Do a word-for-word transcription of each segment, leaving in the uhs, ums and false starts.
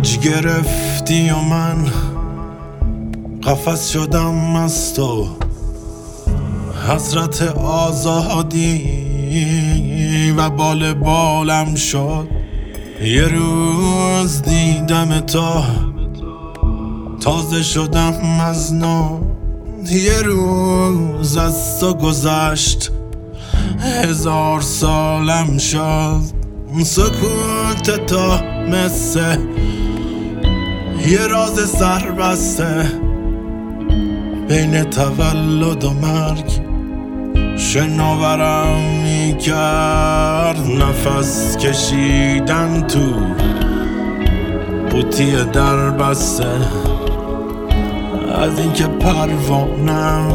اوج گرفتی و من قفس شدم از تو، حسرت آزادی و بال بالم شد. یه روز دیدم تو، تازه شدم از نو. یه روز از تو گذشت، هزار سالم شد. سکوت تو مثل یه راز سربسته، بین تولد و مرگ شناورم میکرد. نفس کشیدن تو قوطی در بسته، از اینکه پروانم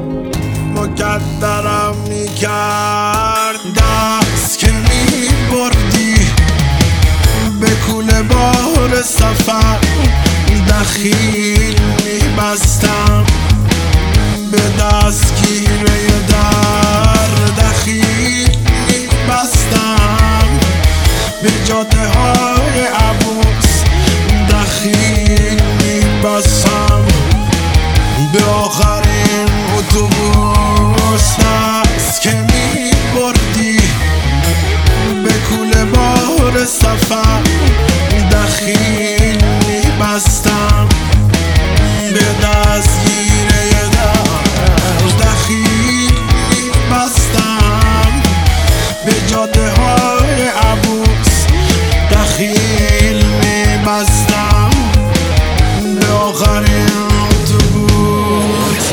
مکدرم میکرد. دست که میبردی به کوله بار سفر، دخیل میبستم به دستگیره در. دخیل میبستم به جاده های عبوس، دخیل میبستم به آخرین اتوبوس. دست که میبردی به کوله بار سفر، دخیل میبستم به دستگیره در. دخیل میبستم به جاده های عبوس، دخیل میبستم به آخرین اتوبوس.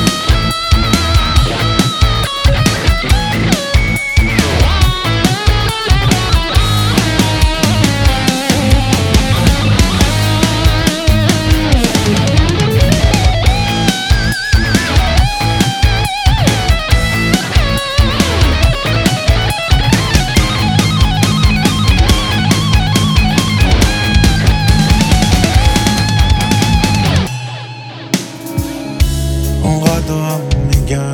اونقدر میگم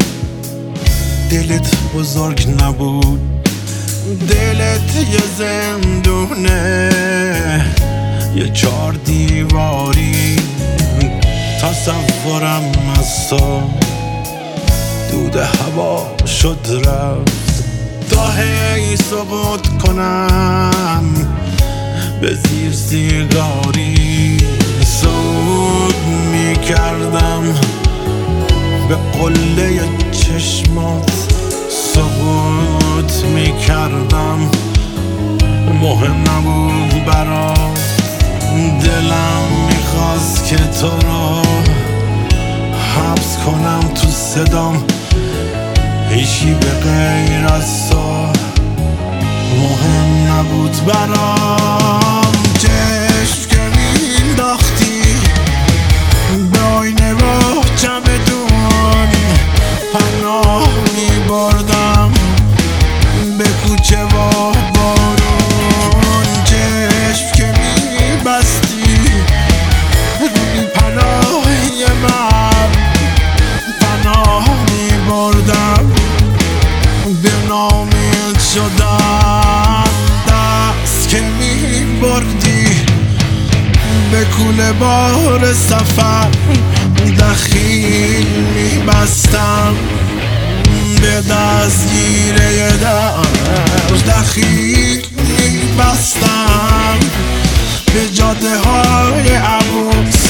دلت بزرگ نبود، دلت یه زندونه، یه چار دیواری. تصورم از تو دود هوا شد رفت، تا هی ثبوت کنم به زیر سیگاری. سود میکردم به قله چشمات، سقوط میکردم، مهم نبود برات. دلم میخواست که تو رو حبس کنم تو صدام، هیچی به غیر از تو مهم نبود برام. چشم که مینداختی به آینه با چمدون، پناه میبردم به کوچه و بارون. چشم که میبستی روی پناهی من، پناه میبردم به نامید شدم. دست که میبردی به کوله بار سفر، دخیل میبستم به دستگیره در. دخیل میبستم به جاده های عبوس،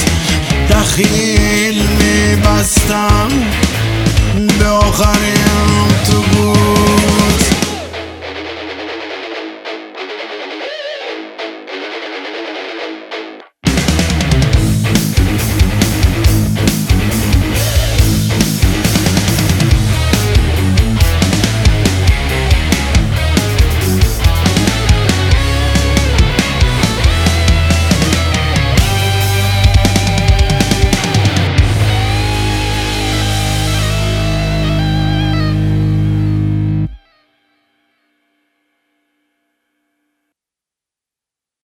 دخیل میبستم به آخرین اتوبوس.